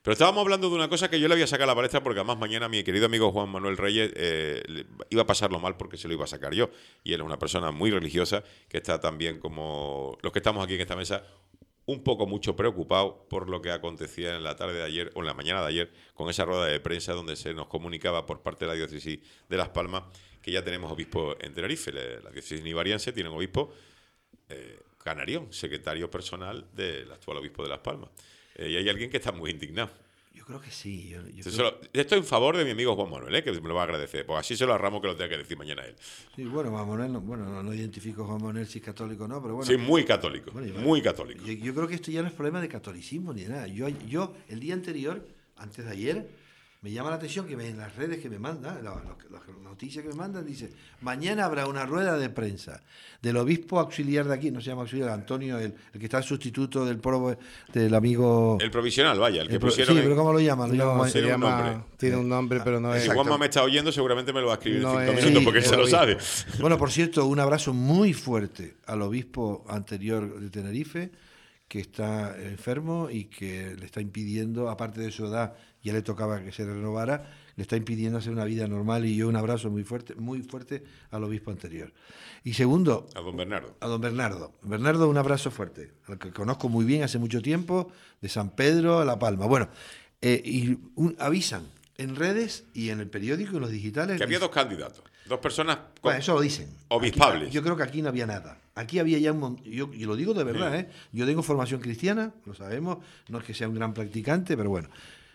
Pero estábamos hablando de una cosa que yo le voy a sacar a la palestra porque además mañana mi querido amigo Juan Manuel Reyes iba a pasarlo mal porque se lo iba a sacar yo. Y él es una persona muy religiosa que está también como los que estamos aquí en esta mesa un poco mucho preocupado por lo que acontecía en la tarde de ayer o en la mañana de ayer con esa rueda de prensa donde se nos comunicaba por parte de la diócesis de Las Palmas que ya tenemos obispo en Tenerife. La diócesis nivariense tiene un obispo Canarión, secretario personal del actual obispo de Las Palmas. Y hay alguien que está muy indignado. Yo creo que sí. Esto en favor de mi amigo Juan Manuel, que me lo va a agradecer. Pues así se lo a Ramos que lo tenga que decir mañana él. Sí, bueno, Juan Manuel, no identifico a Juan Manuel si es católico o no, pero bueno. Sí, muy católico, bueno, muy católico. Yo creo que esto ya no es problema de catolicismo ni de nada. Yo el día anterior, antes de ayer, me llama la atención que en las redes que me mandan, las noticias que me mandan, dice, mañana habrá una rueda de prensa del obispo auxiliar de aquí, no se llama auxiliar, Antonio, el que está el sustituto del amigo... El provisional, vaya, el que pusieron... Sí, pero ¿cómo lo llaman? Tiene un nombre, pero no es... Si Juanma me está oyendo, seguramente me lo va a escribir en 5 minutos, porque él se lo sabe. Bueno, por cierto, un abrazo muy fuerte al obispo anterior de Tenerife, que está enfermo y que le está impidiendo, aparte de su edad, ya le tocaba que se renovara, le está impidiendo hacer una vida normal, y yo un abrazo muy fuerte al obispo anterior. Y segundo... A don Bernardo. A don Bernardo. Bernardo, un abrazo fuerte, al que conozco muy bien hace mucho tiempo, de San Pedro a La Palma. Bueno, avisan en redes y en el periódico y en los digitales... Que había dos candidatos, dos personas... Bueno, eso lo dicen. Obispables. Yo creo que aquí no había nada. Aquí había ya yo lo digo de verdad, sí. Yo tengo formación cristiana, lo sabemos, no es que sea un gran practicante, pero bueno,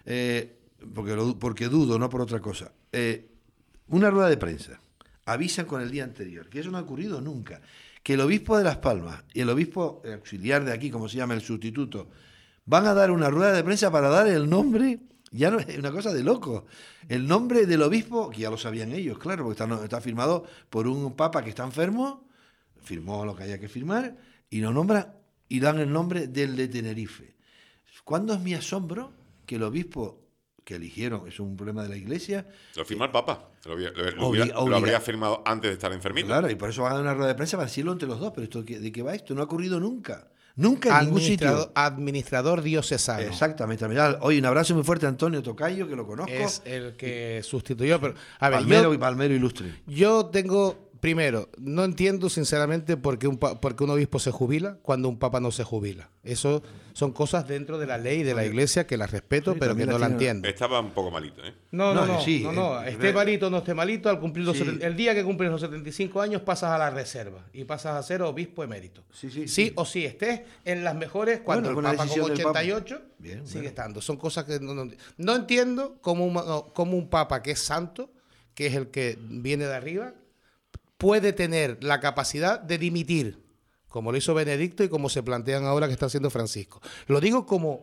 porque dudo, no por otra cosa. Una rueda de prensa, avisan con el día anterior, que eso no ha ocurrido nunca, que el obispo de Las Palmas y el obispo auxiliar de aquí, como se llama el sustituto, van a dar una rueda de prensa para dar el nombre, ya no es una cosa de loco, el nombre del obispo, que ya lo sabían ellos, claro, porque está firmado por un papa que está enfermo, firmó lo que haya que firmar, y lo nombran y dan el nombre del de Tenerife. ¿Cuándo es mi asombro que el obispo que eligieron, es un problema de la Iglesia? Lo firma el Papa, lo habría firmado antes de estar enfermito. Claro, y por eso van a dar una rueda de prensa para decirlo entre los dos, pero ¿de qué va esto? No ha ocurrido nunca. Nunca en ningún sitio. Administrador diocesano. Exactamente. Hoy un abrazo muy fuerte a Antonio Tocayo, que lo conozco. Es el que sustituyó. Pero, a ver, Palmero ilustre. Yo tengo... Primero, no entiendo sinceramente por qué un obispo se jubila cuando un papa no se jubila. Eso son cosas dentro de la ley de la Iglesia que las respeto, sí, pero que no la entiendo. Estaba un poco malito, ¿eh? No. Esté malito o no esté malito, al cumplir el día que cumples los 75 años pasas a la reserva y pasas a ser obispo emérito. Sí o sí, estés en las mejores cuando el Papa con 88 sigue estando. Son cosas que no entiendo cómo un papa que es santo, que es el que viene de arriba, puede tener la capacidad de dimitir, como lo hizo Benedicto y como se plantean ahora que está haciendo Francisco. Lo digo como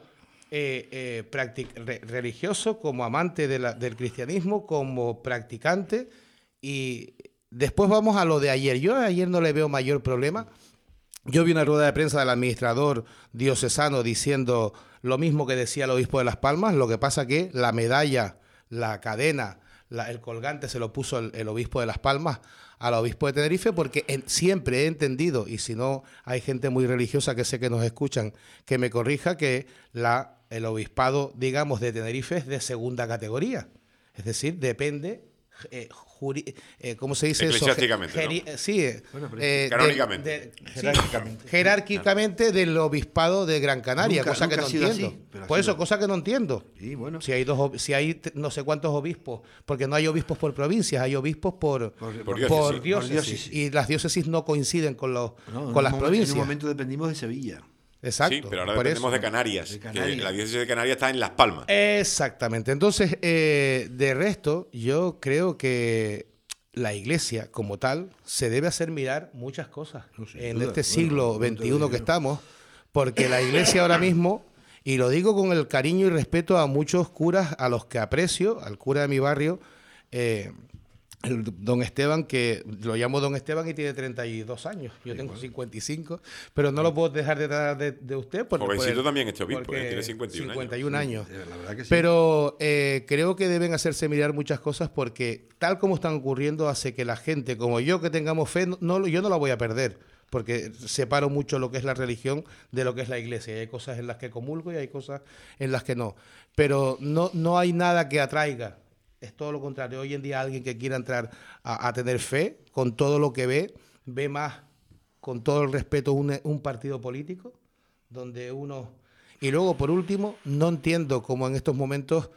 religioso, como amante del cristianismo, como practicante, y después vamos a lo de ayer. Yo ayer no le veo mayor problema. Yo vi una rueda de prensa del administrador diocesano diciendo lo mismo que decía el obispo de Las Palmas, lo que pasa que la medalla, la cadena, el colgante se lo puso el obispo de Las Palmas al obispo de Tenerife, porque siempre he entendido, y si no hay gente muy religiosa que sé que nos escuchan, que me corrija, que el obispado, digamos, de Tenerife es de segunda categoría. Es decir, depende... ¿cómo se dice eso? Eclesiásticamente, canónicamente. Jerárquicamente del obispado de Gran Canaria, cosa que no entiendo. Por eso, cosa que no entiendo. Sí, bueno. Si hay no sé cuántos obispos, porque no hay obispos por provincias, hay obispos por diócesis. Y las diócesis no coinciden con las provincias. En un momento dependimos de Sevilla. Exacto. Sí, pero ahora dependemos de Canarias. Que la diócesis de Canarias está en Las Palmas. Exactamente. Entonces, de resto, yo creo que la Iglesia, como tal, se debe hacer mirar muchas cosas en este siglo XXI que estamos, porque la Iglesia ahora mismo, y lo digo con el cariño y respeto a muchos curas a los que aprecio, al cura de mi barrio, el don Esteban, que lo llamo don Esteban y tiene 32 años. Yo tengo 55, pero no lo puedo dejar de usted. Jovencito también este obispo, tiene 51 años. La verdad que sí. Pero creo que deben hacerse mirar muchas cosas porque tal como están ocurriendo hace que la gente, como yo, que tengamos fe, yo no la voy a perder. Porque separo mucho lo que es la religión de lo que es la iglesia. Y hay cosas en las que comulgo y hay cosas en las que no. Pero no hay nada que atraiga. Es todo lo contrario. Hoy en día alguien que quiera entrar a tener fe, con todo lo que ve más, con todo el respeto, un partido político, donde uno... Y luego, por último, no entiendo cómo en estos momentos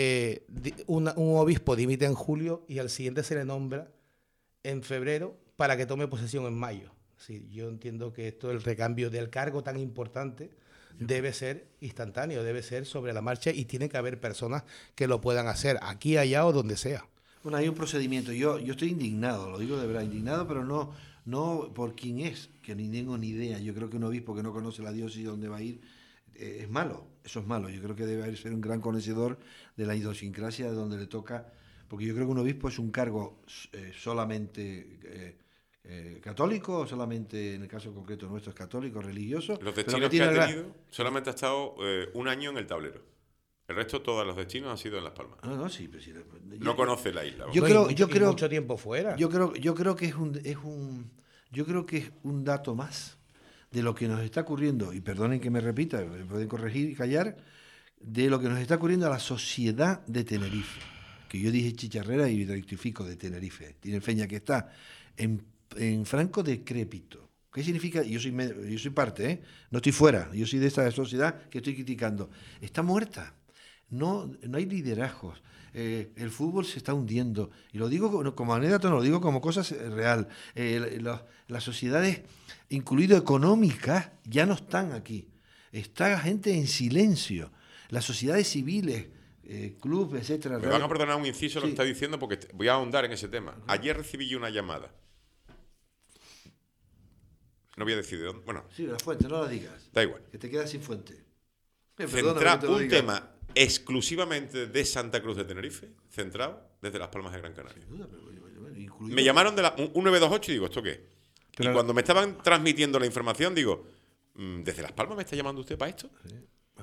un obispo dimite en julio y al siguiente se le nombra en febrero para que tome posesión en mayo. Sí, yo entiendo que el recambio del cargo tan importante debe ser instantáneo, debe ser sobre la marcha y tiene que haber personas que lo puedan hacer, aquí, allá o donde sea. Bueno, hay un procedimiento. Yo estoy indignado, lo digo de verdad, indignado, pero no por quién es, que ni tengo ni idea. Yo creo que un obispo que no conoce la diócesis donde va a ir es malo, eso es malo. Yo creo que debe ser un gran conocedor de la idiosincrasia de donde le toca, porque yo creo que un obispo es un cargo solamente... católico o solamente en el caso concreto nuestro es católico, religioso. Los destinos que ha tenido solamente ha estado un año en el tablero. El resto, todos los destinos han sido en Las Palmas. No, sí, pero sí, no conoce la isla. Yo creo mucho tiempo fuera. Yo creo que yo creo que es un dato más de lo que nos está ocurriendo, y perdonen que me repita, me pueden corregir y callar, de lo que nos está ocurriendo a la sociedad de Tenerife. Que yo dije chicharrera y rectifico, de Tenerife. Tinerfeña, que está en franco decrépito. ¿Qué significa? Yo soy parte, no estoy fuera, yo soy de esta sociedad que estoy criticando. Está muerta, no hay liderazgos, el fútbol se está hundiendo, y lo digo como anécdota, no lo digo como cosa real. Las sociedades, incluido económicas, ya no están aquí. Está la gente en silencio. Las sociedades civiles, clubes, etcétera. Me van a perdonar un inciso lo que está diciendo porque voy a ahondar en ese tema. Ayer recibí yo una llamada. No voy a decir de dónde. Bueno. Sí, la fuente, no la digas. Da igual. Que te quedas sin fuente. Un tema exclusivamente de Santa Cruz de Tenerife, centrado desde Las Palmas de Gran Canaria. Me llamaron de un 928 y digo, ¿esto qué? Pero cuando me estaban transmitiendo la información, digo, ¿desde Las Palmas me está llamando usted para esto? Sí.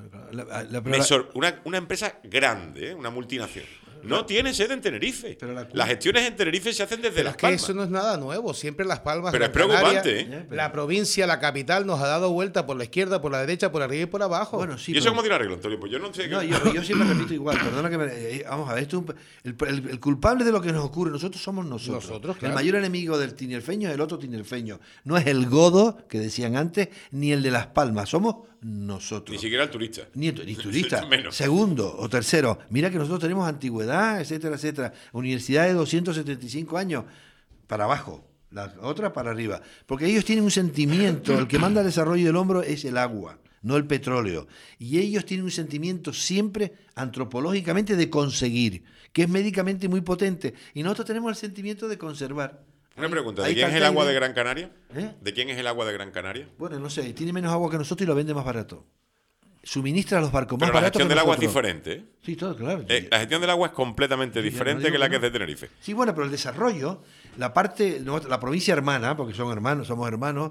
Una empresa grande, una multinacional. No tiene sede en Tenerife. Las gestiones en Tenerife se hacen desde Las Palmas. Eso no es nada nuevo. Siempre Las Palmas. Pero es preocupante, ¿eh? La provincia, la capital, nos ha dado vuelta por la izquierda, por la derecha, por arriba y por abajo. Bueno, sí, ¿Y eso cómo tiene arreglo, Antonio? Pues yo no sé. No, yo siempre repito igual. Perdona que vamos a ver. Esto el culpable de lo que nos ocurre, nosotros somos nosotros. Claro. El mayor enemigo del tinerfeño es el otro tinerfeño. No es el godo, que decían antes, ni el de Las Palmas. Somos nosotros. Ni siquiera el turista. Ni turista. Segundo o tercero, mira que nosotros tenemos antigüedad, etcétera, etcétera. Universidad de 275 años para abajo, la otra para arriba. Porque ellos tienen un sentimiento, el que manda el desarrollo del hombro es el agua, no el petróleo. Y ellos tienen un sentimiento siempre antropológicamente de conseguir, que es médicamente muy potente. Y nosotros tenemos el sentimiento de conservar. Una pregunta, ¿de quién es el agua de Gran Canaria? ¿De quién es el agua de Gran Canaria? Bueno, no sé, tiene menos agua que nosotros y lo vende más barato. Suministra a los barcos más baratos. Pero la gestión que del agua es nosotros. diferente, ¿eh? Sí, todo, claro. La gestión del agua es completamente diferente que la que es de Tenerife. Sí, bueno, pero el desarrollo, la provincia hermana, porque somos hermanos,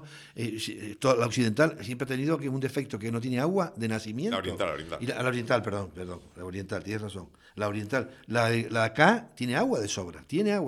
la occidental siempre ha tenido un defecto, que no tiene agua de nacimiento. La oriental. Perdón, la oriental, tienes razón. La oriental. La acá tiene agua de sobra.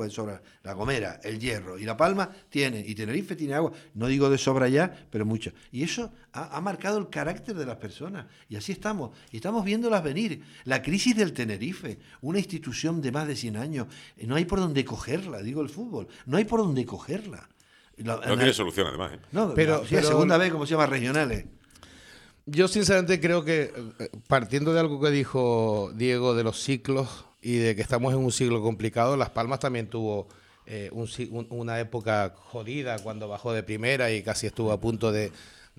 La Gomera, el Hierro y La Palma y Tenerife tiene agua, no digo de sobra ya, pero mucha. Y eso ha marcado el carácter de las personas. Y así estamos. Y estamos viéndolas venir. La crisis del Tenerife, una institución de más de 100 años, no hay por dónde cogerla, digo el fútbol, no hay por dónde cogerla. No tiene solución, además. No, pero segunda vez, como se llama, regionales. Yo sinceramente creo que, partiendo de algo que dijo Diego de los ciclos y de que estamos en un siglo complicado, Las Palmas también tuvo una época jodida cuando bajó de primera y casi estuvo a punto de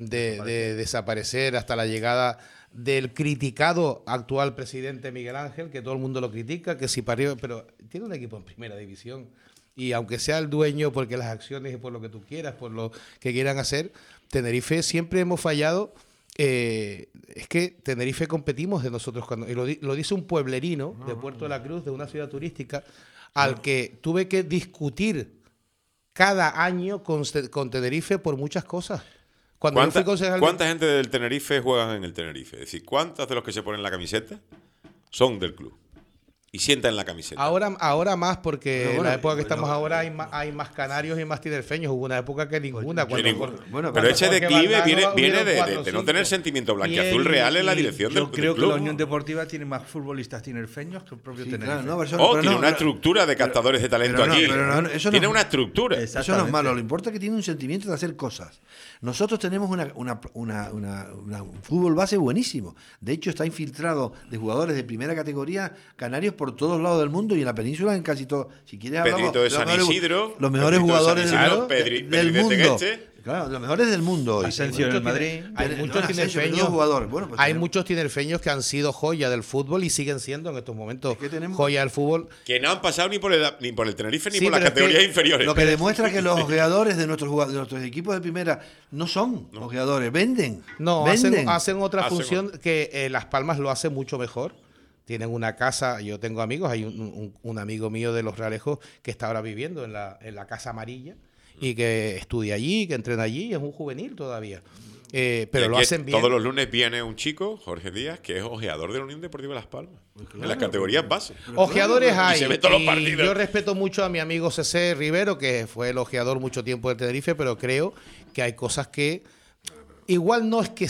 desaparecer hasta la llegada del criticado actual presidente Miguel Ángel, que todo el mundo lo critica, que si parió, pero tiene un equipo en primera división. Y aunque sea el dueño, porque las acciones y por lo que tú quieras, por lo que quieran hacer, Tenerife siempre hemos fallado es que Tenerife competimos de nosotros cuando y lo dice un pueblerino de Puerto de la Cruz, de una ciudad turística, al que tuve que discutir cada año con Tenerife por muchas cosas. Cuando yo fui concejal ¿Cuánta gente del Tenerife juegan en el Tenerife? Es decir, ¿cuántos de los que se ponen la camiseta son del club? Y sientan la camiseta. Ahora más, porque Bueno, en la época que bueno, estamos ahora hay más canarios y más tinerfeños. Hubo una época que ninguna. Pero ese declive viene de no tener sentimiento blanquiazul real en la dirección del club. Yo creo que la Unión Deportiva tiene más futbolistas tinerfeños que el propio Tenerife. Claro, tiene una estructura de captadores de talento aquí. Tiene una estructura. Eso no es malo. Lo importante es que tiene un sentimiento de hacer cosas. Nosotros tenemos un fútbol base buenísimo. De hecho, está infiltrado de jugadores de primera categoría canarios por todos lados del mundo y en la península en casi todo. Si quieres Pedrito de San Isidro, los mejores jugadores del mundo. Tegueste. Claro, los mejores del mundo. Asensio en el Madrid. Hay muchos tinerfeños que han sido joya del fútbol y siguen siendo en estos momentos joya del fútbol. Que no han pasado ni por el Tenerife ni por las categorías inferiores. Lo que demuestra que los ojeadores de nuestros equipos de primera no son ojeadores, venden. No, venden. hacen otra función que Las Palmas lo hace mucho mejor. Tienen una casa, yo tengo amigos, hay un amigo mío de Los Realejos que está ahora viviendo en la Casa Amarilla y que estudia allí, que entrena allí, es un juvenil todavía. Pero lo hacen bien. Todos los lunes viene un chico, Jorge Díaz, que es ojeador de la Unión Deportiva Las Palmas. En las categorías base. Ojeadores hay. Y se ve todos los partidos. Yo respeto mucho a mi amigo CC Rivero, que fue el ojeador mucho tiempo del Tenerife, pero creo que hay cosas que... Igual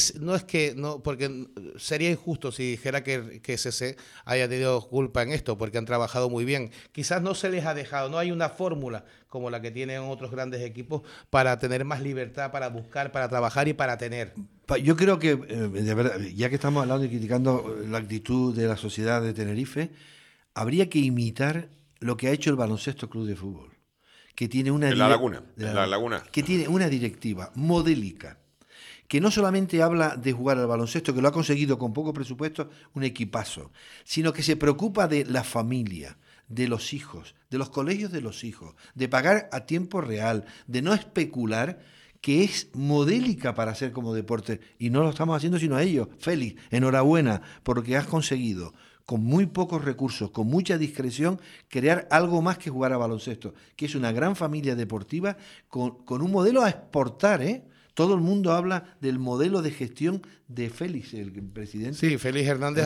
porque sería injusto si dijera que CC haya tenido culpa en esto, porque han trabajado muy bien. Quizás no se les ha dejado, no hay una fórmula como la que tienen otros grandes equipos para tener más libertad, para buscar, para trabajar y para tener. Yo creo que, de verdad, ya que estamos hablando y criticando la actitud de la sociedad de Tenerife, habría que imitar lo que ha hecho el Baloncesto Club de Fútbol, que tiene una La Laguna. Que tiene una directiva modélica, que no solamente habla de jugar al baloncesto, que lo ha conseguido con poco presupuesto, un equipazo, sino que se preocupa de la familia, de los hijos, de los colegios de los hijos, de pagar a tiempo real, de no especular, que es modélica para hacer como deporte. Y no lo estamos haciendo sino a ellos. Félix, enhorabuena, porque has conseguido, con muy pocos recursos, con mucha discreción, crear algo más que jugar a baloncesto, que es una gran familia deportiva con un modelo a exportar, ¿eh? Todo el mundo habla del modelo de gestión de Félix, el presidente. Sí, Félix Hernández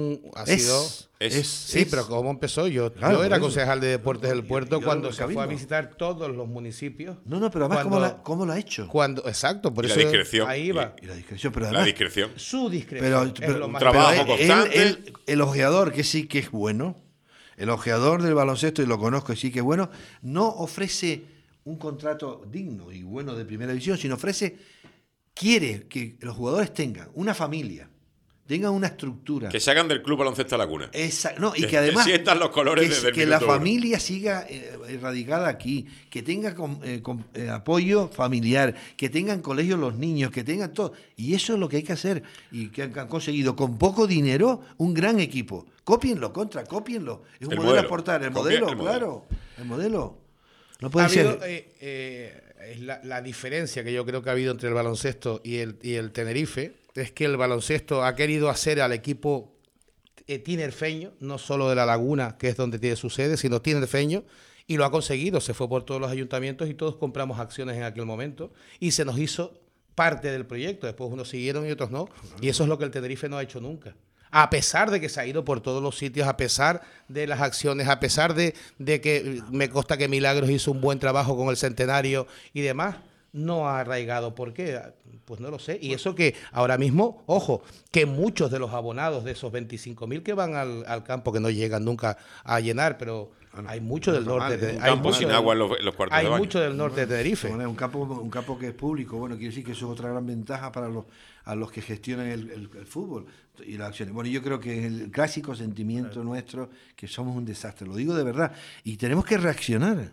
pero ¿cómo empezó? Yo era concejal de Deportes del Puerto cuando se fue a visitar todos los municipios. No, pero además, ¿cómo lo ha hecho? Exacto, por y eso la discreción. Ahí va. Y la discreción, pero además... Su discreción. Pero lo más trabajo constante. El ojeador, que sí que es bueno, el ojeador del baloncesto, y lo conozco y sí que es bueno, no ofrece un contrato digno y bueno de primera división, sino quiere que los jugadores tengan una familia, tengan una estructura. Que se hagan del Club Baloncesto Laguna. Y que además sientan los colores desde el que la minuto uno. familia siga radicada aquí, que tenga apoyo familiar, que tengan colegios los niños, que tengan todo. Y eso es lo que hay que hacer. Y que han conseguido con poco dinero un gran equipo. Cópienlo. Es un modelo a exportar. El modelo. El modelo. No puede ser. Es la diferencia que yo creo que ha habido entre el baloncesto y el Tenerife es que el baloncesto ha querido hacer al equipo tinerfeño, no solo de La Laguna, que es donde tiene su sede, sino tinerfeño, y lo ha conseguido. Se fue por todos los ayuntamientos y todos compramos acciones en aquel momento y se nos hizo parte del proyecto. Después unos siguieron y otros no. Y eso es lo que el Tenerife no ha hecho nunca. A pesar de que se ha ido por todos los sitios, a pesar de las acciones, a pesar de que me consta que Milagros hizo un buen trabajo con el centenario y demás, no ha arraigado. ¿Por qué? Pues no lo sé. Y eso que ahora mismo, ojo, que muchos de los abonados de esos 25.000 que van al campo, que no llegan nunca a llenar, pero hay mucho del norte. Sin agua en los cuartos de baño. Hay mucho del norte de Tenerife. Un campo que es público. Bueno, quiero decir que eso es otra gran ventaja para los que gestionan el fútbol y las acciones. Bueno, yo creo que es el clásico sentimiento nuestro que somos un desastre. Lo digo de verdad. Y tenemos que reaccionar.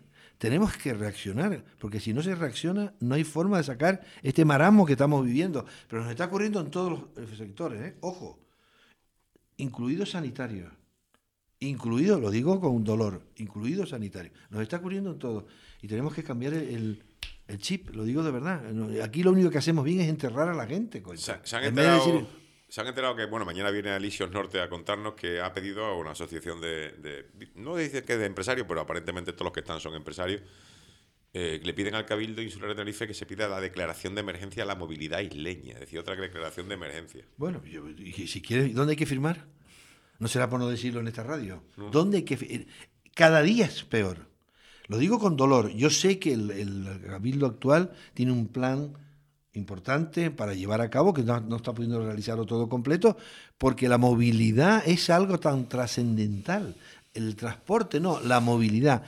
Porque si no se reacciona, no hay forma de sacar este marasmo que estamos viviendo. Pero nos está ocurriendo en todos los sectores, ¿eh? Ojo, incluidos sanitarios. Incluido, lo digo con dolor, incluido sanitario. Nos está ocurriendo en todo. Y tenemos que cambiar El chip, lo digo de verdad. Aquí lo único que hacemos bien es enterrar a la gente, coño. Se han En vez de enterado, decir- se han enterado que, bueno, mañana viene Alicios Norte a contarnos que ha pedido a una asociación no dice que de empresarios, pero aparentemente todos los que están son empresarios, le piden al Cabildo Insular de Tenerife que se pida la declaración de emergencia a la movilidad isleña, es decir, otra declaración de emergencia. Bueno, y si quieres, ¿dónde hay que firmar? No será por no decirlo en esta radio. ¿Dónde hay que cada día es peor. Lo digo con dolor. Yo sé que el Cabildo actual tiene un plan importante para llevar a cabo, que no está pudiendo realizarlo todo completo, porque la movilidad es algo tan trascendental. El transporte no, la movilidad,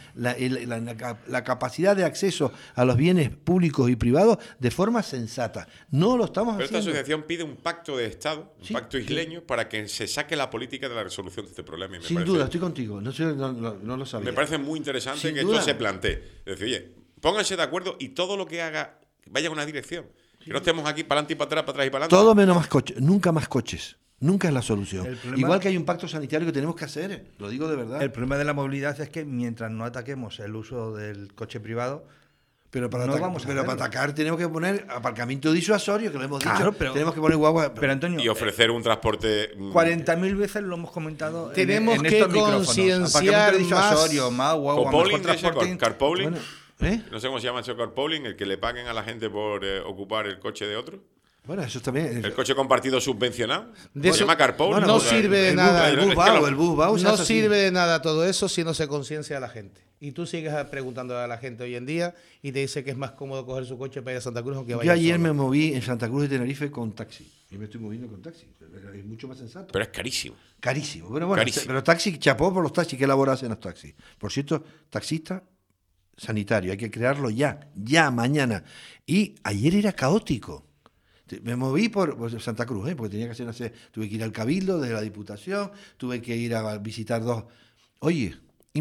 la capacidad de acceso a los bienes públicos y privados de forma sensata. No lo estamos Pero esta haciendo. asociación pide un pacto de Estado, un Sí, pacto sí. isleño, para que se saque la política de la resolución de este problema. Y Sin duda, estoy contigo. No lo sabía. me parece muy interesante Sin que duda. esto se plantee. Es decir, oye, pónganse de acuerdo y todo lo que haga vaya en una dirección. Que no estemos aquí para adelante y para atrás, para atrás y para adelante. Todo menos más coches, nunca más coches. Nunca es la solución. El problema- Igual que hay un pacto sanitario que tenemos que hacer, lo digo de verdad. El problema de la movilidad es que mientras no ataquemos el uso del coche privado, Pero para, no atacar, vamos a pero para hacerlo. atacar tenemos que poner aparcamiento disuasorio, que lo hemos Claro, dicho. pero- Tenemos que poner guagua. pero Antonio, Y ofrecer un transporte. 40.000 veces lo hemos comentado Tenemos en que estos micrófonos. concienciar Aparcamiento disuasorio, más guagua, Copooling, mejor transporte. carpooling. Bueno, ¿eh? No sé cómo se llama ese carpooling, el que le paguen a la gente por ocupar el coche de otro. Bueno, eso también. El coche compartido subvencionado. De Se eso- llama carpooling. no sirve de nada. El bus Bau, el bus Bau se No hace así. sirve de nada todo eso si no se conciencia a la gente. Y tú sigues preguntando a la gente hoy en día y te dice que es más cómodo coger su coche para ir a Santa Cruz o que vaya Yo ayer solo. me moví en Santa Cruz de Tenerife con taxi. Y me estoy moviendo con taxi. Es mucho más sensato. Pero es carísimo. Carísimo. Pero bueno, Carísimo. pero taxi, chapó por los taxis. ¿Qué labor hacen los taxis? Por cierto, taxista sanitario. Hay que crearlo ya, mañana. Y ayer era caótico. Me moví por Santa Cruz, porque tenía que hacer, tuve que ir al Cabildo desde la Diputación, tuve que ir a visitar dos. Oye,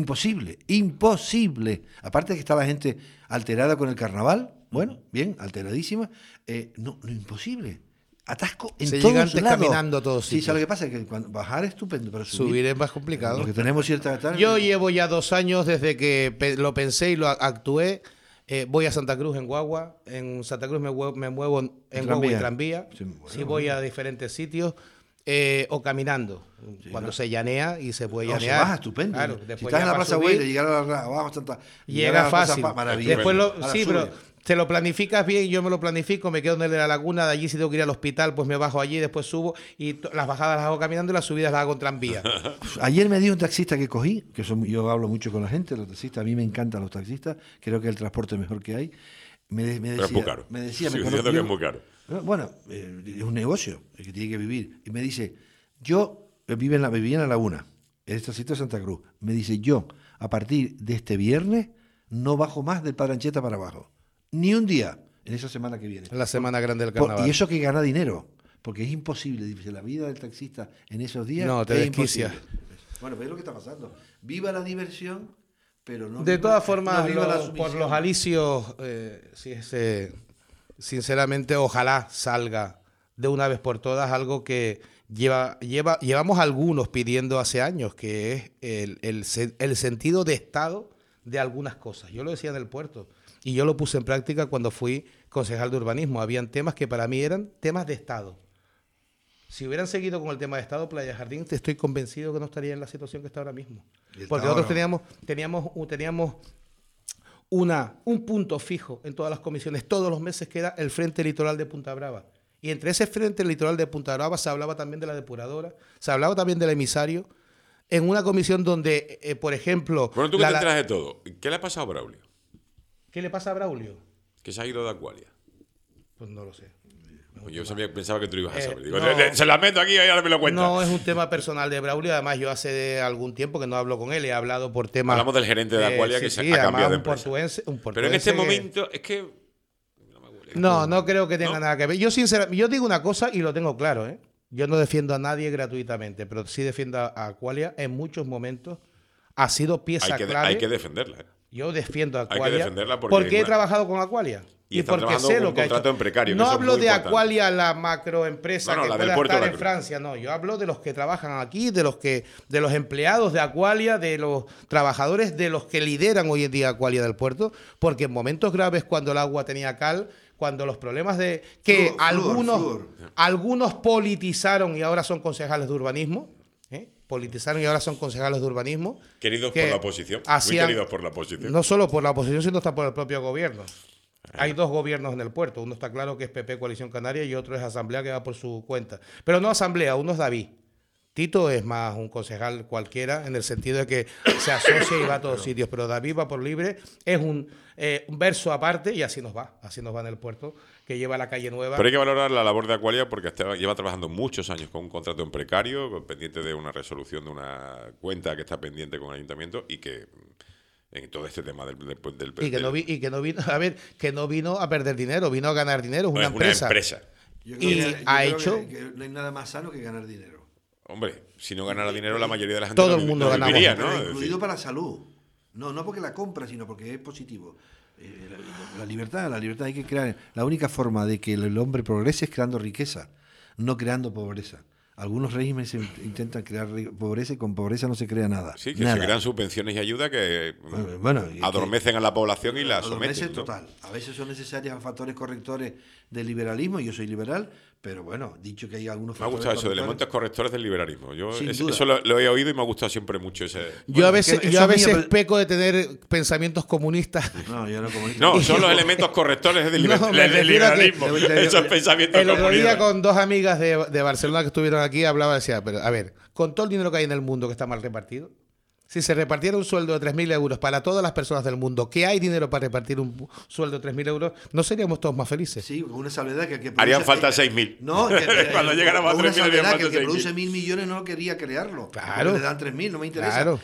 imposible. Aparte de que está la gente alterada con el carnaval, bueno, bien, alteradísima, no, imposible. Atasco en Se todos llega antes lados. caminando a todos Sí, sitios. ¿sabes lo que pasa? Que bajar es estupendo, pero Subir es más complicado. porque tenemos cierta... Yo llevo ya 2 años desde que lo pensé y lo actué. Voy a Santa Cruz en guagua. En Santa Cruz me muevo en guagua y tranvía. Sí, bueno, Si voy a diferentes sitios. O caminando. Cuando se llanea y se puede No, se llanear. baja estupendo. Claro, Si después estás ya en la para Plaza subir, Güell, llegar a la abajo Santa... llegar a llega la Plaza fácil. maravilloso. Después Ahora sí, sube. pero te lo planificas bien, yo me lo planifico, me quedo en el de la laguna, de allí si tengo que ir al hospital, pues me bajo allí, después subo y las bajadas las hago caminando y las subidas las hago en tranvía. Ayer me dio un taxista que cogí, yo hablo mucho con la gente, los taxistas, a mí me encantan los taxistas, creo que es el transporte mejor que hay. Me Pero es decía, muy caro. me decía, Sigo me diciendo conoció- que es muy caro. Bueno, es un negocio el que tiene que vivir. Y me dice, yo vivía en la laguna, el taxista de Santa Cruz. Me dice, yo a partir de este viernes no bajo más del Padre Anchieta para abajo. Ni un día en esa semana que viene. La semana grande del carnaval. Y eso que gana dinero, porque es imposible, dice, la vida del taxista en esos días No, te es desquicias. imposible. Bueno, pues es lo que está pasando. Viva la diversión, pero no De viva- todas formas, no viva la por sumisión. los alicios, sinceramente, ojalá salga de una vez por todas algo que llevamos algunos pidiendo hace años, que es el sentido de Estado de algunas cosas. Yo lo decía en el puerto y yo lo puse en práctica cuando fui concejal de urbanismo. Habían temas que para mí eran temas de Estado. Si hubieran seguido con el tema de Estado, Playa Jardín, estoy convencido que no estaría en la situación que está ahora mismo. Y Porque está nosotros ahora. teníamos un punto fijo en todas las comisiones, todos los meses, que era el Frente Litoral de Punta Brava. Y entre ese Frente Litoral de Punta Brava se hablaba también de la depuradora, se hablaba también del emisario, en una comisión donde, por ejemplo... Bueno, tú que te enteras de todo. ¿Qué le ha pasado a Braulio? ¿Qué le pasa a Braulio? Que se ha ido de Aqualia. Pues no lo sé. Yo pensaba que tú lo ibas a saber. Digo, no. se la meto aquí y ahora me lo cuenta. No es un tema personal de Braulio, además yo hace algún tiempo que no hablo con él, he hablado por temas... Hablamos del gerente de Aqualia que se ha cambiado además de un empresa. portuense Pero en este que- momento es que... No creo que tenga ¿No? nada que ver. Yo sinceramente, yo digo una cosa y lo tengo claro, ¿eh? Yo no defiendo a nadie gratuitamente, pero sí defiendo a Aqualia en muchos momentos. Ha sido pieza clave. Hay que defenderla. ¿eh? Yo defiendo a Hay que Aqualia defenderla porque he una- trabajado con Aqualia. Y están porque trabajando sé con lo un que ha contrato hecho. en precario, que No eso es hablo muy de importante. Aqualia, la macroempresa No, que la del pueda puerto de estar la en Cruz. Francia. No, yo hablo de los que trabajan aquí, de los empleados de Aqualia, de los trabajadores, de los que lideran hoy en día Aqualia del puerto, porque en momentos graves, cuando el agua tenía cal, cuando los problemas de que Flúor. algunos politizaron y ahora son concejales de urbanismo, politizaron y ahora son concejales de urbanismo. Queridos que por la oposición. Muy hacían- queridos por la oposición. No solo por la oposición, sino hasta por el propio gobierno. Hay dos gobiernos en el puerto. Uno está claro que es PP Coalición Canaria y otro es Asamblea, que va por su cuenta. Pero no Asamblea, uno es David. Tito es más un concejal cualquiera, en el sentido de que se asocia y va a todos sitios. Pero David va por libre, es un verso aparte y así nos va en el puerto, que lleva la calle nueva. Pero hay que valorar la labor de Aqualia porque lleva trabajando muchos años con un contrato en precario, pendiente de una resolución de una cuenta que está pendiente con el ayuntamiento y que en todo este tema del Y que no vino a perder dinero, vino a ganar dinero, es no, una es empresa. una empresa. Yo Y creo ha creo hecho- que no hay nada más sano que ganar dinero. Hombre, si no ganara dinero la mayoría de la gente Todo no el mundo no ganamos. viviría, Pero ¿no? Es incluido decir, para la salud. No porque la compra, sino porque es positivo. La libertad hay que crear. La única forma de que el hombre progrese es creando riqueza, no creando pobreza. Algunos regímenes intentan crear pobreza y con pobreza no se crea nada. sí, que Nada. se crean subvenciones y ayuda que Bueno, y que- adormecen a la población y la adormece someten. ¿no? total. A veces son necesarios factores correctores del liberalismo. Yo soy liberal, pero bueno, dicho que hay algunos Me ha factores gustado eso, de correctores- elementos correctores del liberalismo. Yo Sin eso duda. lo he oído y me ha gustado siempre mucho ese... Yo a Bueno, es veces, que yo a eso a mí veces me- peco de tener pensamientos comunistas. No, yo no comunico. No, son los elementos correctores del No, me del refiero a que- liberalismo. Esos pensamientos El otro día comunistas. con dos amigas de Barcelona que estuvieron aquí hablaba, decía, pero a ver, con todo el dinero que hay en el mundo que está mal repartido, si se repartiera un sueldo de 3.000 euros para todas las personas del mundo, que hay dinero para repartir un sueldo de 3.000 euros, ¿no seríamos todos más felices? Sí, con una salvedad que Harían falta 6.000. No, Cuando llegáramos a con una 3.000 harían salvedad falta que el que 6.000. produce 1.000 millones no quería crearlo. Claro. Porque le dan 3.000, no me interesa. Claro.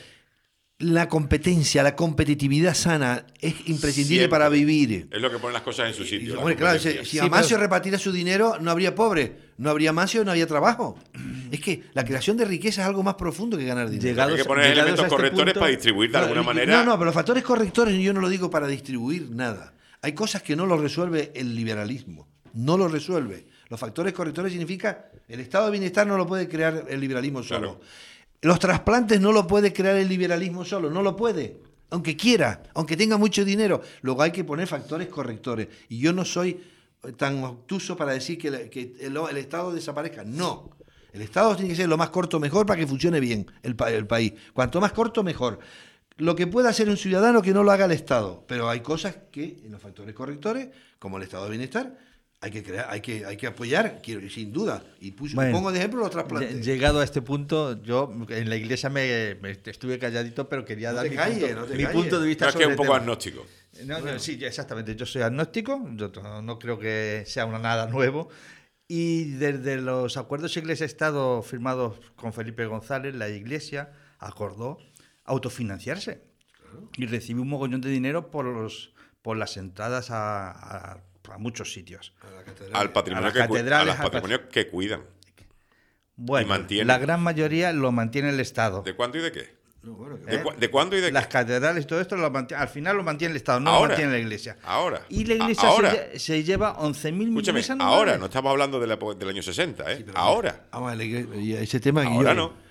La competencia, la competitividad sana es imprescindible Siempre. para vivir. Es lo que pone las cosas en su Y, sitio. la hombre, claro, competencia. si Sí, Amancio pero- repartiera su dinero, no habría pobre, no habría Amancio, no habría trabajo. Es que la creación de riqueza es algo más profundo que ganar dinero. Llegado- Hay que poner llegados elementos a este correctores punto- para distribuir de alguna No, manera. No, pero los factores correctores yo no lo digo para distribuir nada. Hay cosas que no lo resuelve el liberalismo. No lo resuelve. Los factores correctores significa el estado de bienestar no lo puede crear el liberalismo solo. Claro. Los trasplantes no lo puede crear el liberalismo solo, no lo puede. Aunque quiera, aunque tenga mucho dinero. Luego hay que poner factores correctores. Y yo no soy tan obtuso para decir que el Estado desaparezca. No. El Estado tiene que ser lo más corto mejor para que funcione bien el país. Cuanto más corto, mejor. Lo que pueda hacer un ciudadano que no lo haga el Estado. Pero hay cosas que en los factores correctores, como el estado de bienestar, hay que crear, hay que apoyar, sin duda. Y Bueno, pongo de ejemplo los trasplantes. Llegado a este punto, yo en la iglesia me estuve calladito, pero quería No dar te calles, no te mi calles. punto de vista No, es que sobre es un el poco tema. agnóstico. No, sí, exactamente. Yo soy agnóstico, yo no creo que sea nada nuevo. Y desde los acuerdos Iglesia-Estado firmados con Felipe González, la Iglesia acordó autofinanciarse y recibió un mogollón de dinero por las entradas a muchos sitios. A la catedral. Al patrimonio, A las catedrales, a los patrimonios que cuidan. Bueno, Y mantiene. la gran mayoría lo mantiene el Estado. ¿De cuándo y de qué? No, bueno, ¿De cuándo y de Las qué? catedrales y todo esto al final lo mantiene el Estado, no Ahora. lo mantiene la Iglesia. Ahora. Y la Iglesia Ahora. se lleva 11.000 Escúchame, millones anuales. ahora, no estamos hablando del año 60, ¿eh? Sí, pero Ahora. Vamos a ver, ese tema. que Ahora yo- no.